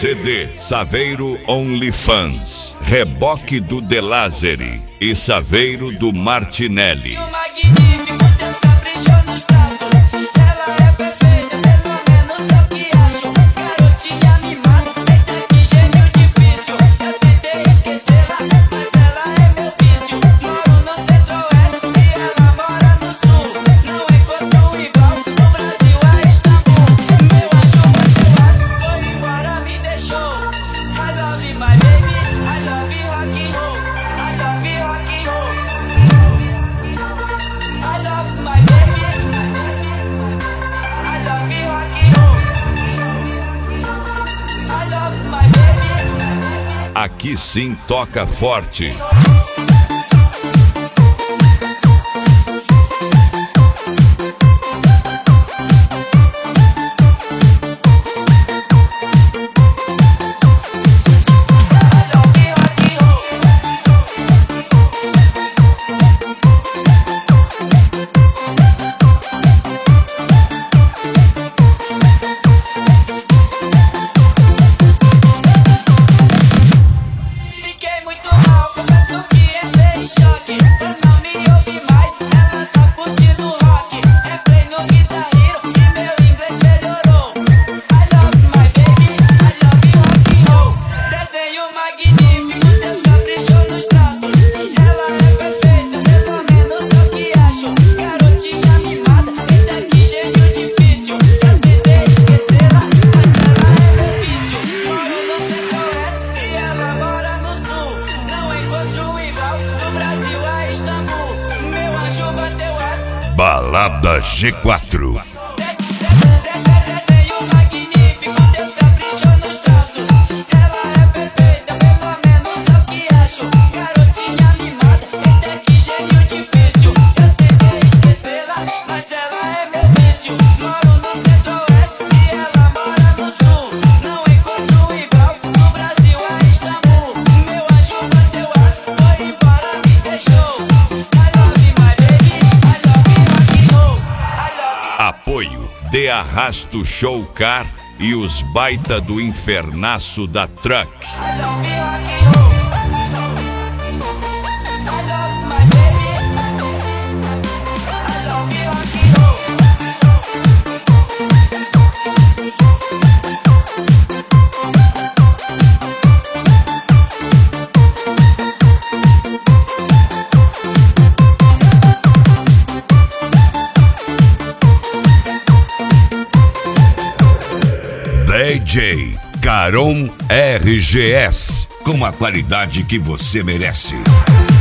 CD Saveiro OnlyFans, Reboque do De Lázari e Saveiro do Martinelli. Magnífico, Deus caprichou nos traços. Ela é perfeita, pelo menos é o que acho. Garotinha mimada, eita que gênio difícil. Eu tentei esquecê-la, mas ela é meu vício. Moro no centro-oeste e ela mora no sul. Não encontro igual do Brasil a Istambul. Meu anjo bateu foi embora, me deixou. I love you, my baby, I love you, rock and roll. I love you, rock and roll. I love my baby, I love you, rock and roll. I love my baby. Aqui sim toca forte. Fiquei muito mal, confesso que entrei em choque. Eu não me ouvi mais, ela tá curtindo rock. Entrei no Guitar Hero e meu inglês melhorou. I love my baby, I love you, rock and roll. Desenho magnífico, Deus caprichou nos traços. Ela é perfeita, pelo menos é o que acho. Garotinha mimada, eita que gênio difícil. Eu tentei esquecê-la, mas ela é meu vício. Moro no centro-oeste e ela mora no sul. Não encontro igual do Brasil a Istambul. Meu anjo bateu as. Balada G4. Desenho magnífico, Deus caprichou nos traços. Ela é perfeita, pelo menos é o que acho. Garotinha mimada, eita que gênio difícil. Eu tentei esquecê-la, mas ela é meu vício. Moro no centro-oeste e ela mora no sul. Não encontro igual do Brasil a Istambul. Meu anjo bateu as, foi embora, me deixou. I love my baby, I love you, rock and roll. I love Apoio de Arrasto Show Car e os baita do infernaço da Truck. I love you, rock and roll. I love my baby. I love you, rock and roll. DJ Caron RGS, com a qualidade que você merece.